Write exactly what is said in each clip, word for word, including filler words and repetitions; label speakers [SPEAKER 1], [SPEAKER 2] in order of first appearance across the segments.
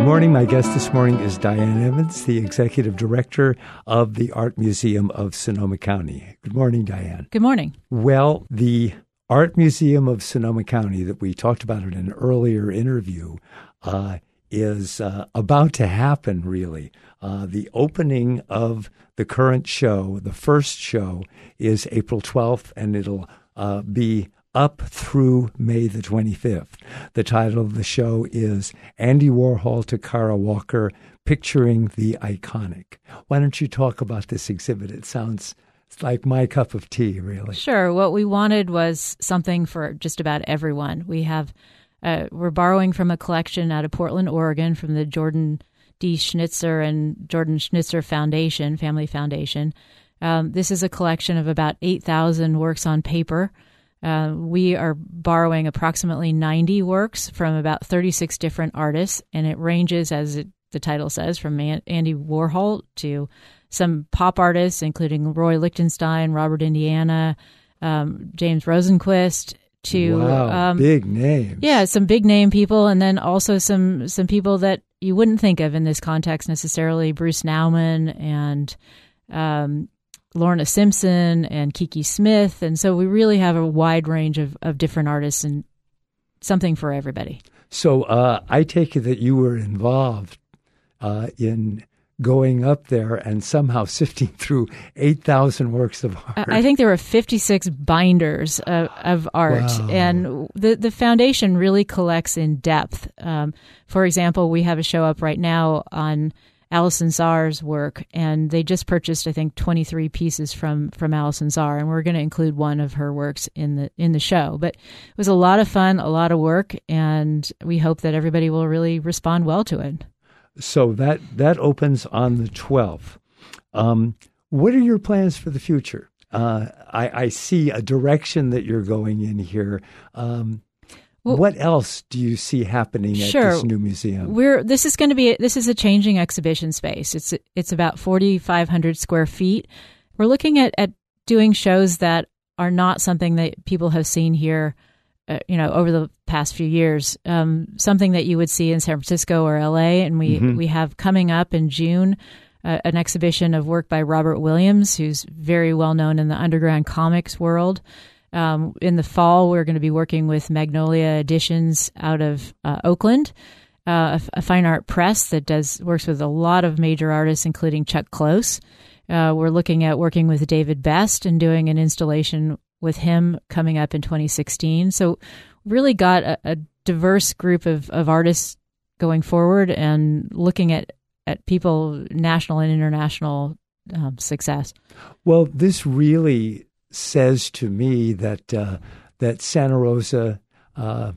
[SPEAKER 1] morning. My guest this morning is Diane Evans, the Executive Director of the Art Museum of Sonoma County. Good morning, Diane.
[SPEAKER 2] Good morning.
[SPEAKER 1] Well, the Art Museum of Sonoma County that we talked about in an earlier interview uh, is uh, about to happen, really. Uh, the opening of the current show, the first show, is April twelfth, and it'll uh, be up through May the twenty-fifth. The title of the show is Andy Warhol to Kara Walker, Picturing the Iconic. Why don't you talk about this exhibit? It sounds like my cup of tea, really.
[SPEAKER 2] Sure. What we wanted was something for just about everyone. We have, uh, we're borrowing from a collection out of Portland, Oregon, from the Jordan D. Schnitzer and Jordan Schnitzer Foundation, Family Foundation. Um, this is a collection of about eight thousand works on paper. Uh, we are borrowing approximately ninety works from about thirty-six different artists, and it ranges, as it, the title says, from Man- Andy Warhol to some pop artists, including Roy Lichtenstein, Robert Indiana, um, James Rosenquist, to
[SPEAKER 1] wow,
[SPEAKER 2] um,
[SPEAKER 1] big names.
[SPEAKER 2] Yeah, some big name people, and then also some some people that you wouldn't think of in this context necessarily, Bruce Nauman and um Lorna Simpson and Kiki Smith. And so we really have a wide range of, of different artists and something for everybody.
[SPEAKER 1] So uh, I take it that you were involved uh, in going up there and somehow sifting through eight thousand works of art.
[SPEAKER 2] I think there were fifty-six binders of, of art.
[SPEAKER 1] Wow.
[SPEAKER 2] And the, the foundation really collects in depth. Um, for example, we have a show up right now on Alison Czar's work, and they just purchased, I think, twenty-three pieces from from Alison Czar, and we're going to include one of her works in the in the show. But it was a lot of fun, a lot of work, and we hope that everybody will really respond well to it.
[SPEAKER 1] So that that opens on the twelfth. Um, what are your plans for the future? Uh, I, I see a direction that you're going in here. Um, Well, what else do you see happening at
[SPEAKER 2] sure.
[SPEAKER 1] this new museum?
[SPEAKER 2] We're this is going to be this is a changing exhibition space. It's it's about forty-five hundred square feet. We're looking at, at doing shows that are not something that people have seen here, uh, you know, over the past few years. Um, something that you would see in San Francisco or L A, and we mm-hmm. we have coming up in June uh, an exhibition of work by Robert Williams, who's very well known in the underground comics world. Um, in the fall, we're going to be working with Magnolia Editions out of uh, Oakland, uh, a, a fine art press that does works with a lot of major artists, including Chuck Close. Uh, we're looking at working with David Best and doing an installation with him coming up in twenty sixteen. So really got a, a diverse group of, of artists going forward and looking at, at people, national and international um, success.
[SPEAKER 1] Well, this really says to me that uh, that Santa Rosa, uh,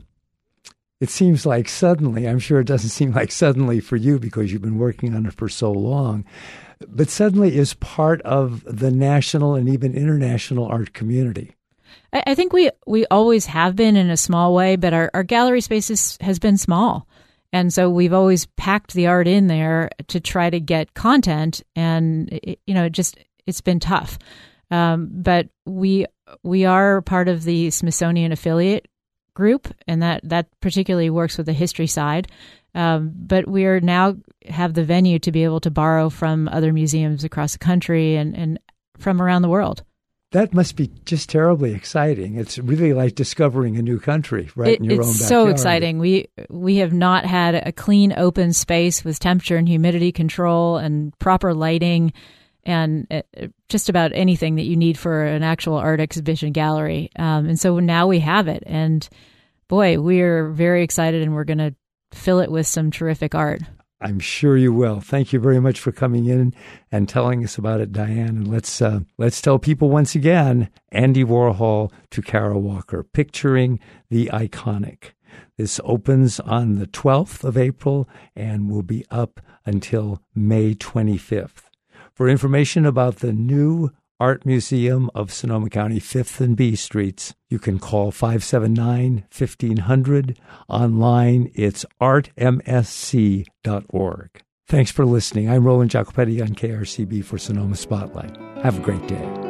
[SPEAKER 1] it seems like suddenly, I'm sure it doesn't seem like suddenly for you because you've been working on it for so long, but suddenly is part of the national and even international art community.
[SPEAKER 2] I, I think we, we always have been in a small way, but our, our gallery space is, has been small. And so we've always packed the art in there to try to get content. And, it, you know, it just, it's been tough. Um, but we we are part of the Smithsonian affiliate group, and that, that particularly works with the history side. Um, but we are now have the venue to be able to borrow from other museums across the country and, and from around the world.
[SPEAKER 1] That must be just terribly exciting. It's really like discovering a new country right
[SPEAKER 2] it,
[SPEAKER 1] in your
[SPEAKER 2] own
[SPEAKER 1] backyard.
[SPEAKER 2] It's so exciting. We we have not had a clean, open space with temperature and humidity control and proper lighting and just about anything that you need for an actual art exhibition gallery. Um, and so now we have it. And boy, we're very excited, and we're going to fill it with some terrific art.
[SPEAKER 1] I'm sure you will. Thank you very much for coming in and telling us about it, Diane. And let's uh, let's tell people once again, Andy Warhol to Kara Walker, Picturing the Iconic. This opens on the twelfth of April and will be up until May twenty-fifth. For information about the new Art Museum of Sonoma County, fifth and B Streets, you can call five seven nine, fifteen hundred. Online, it's art m s c dot org. Thanks for listening. I'm Roland Jacopetti on K R C B for Sonoma Spotlight. Have a great day.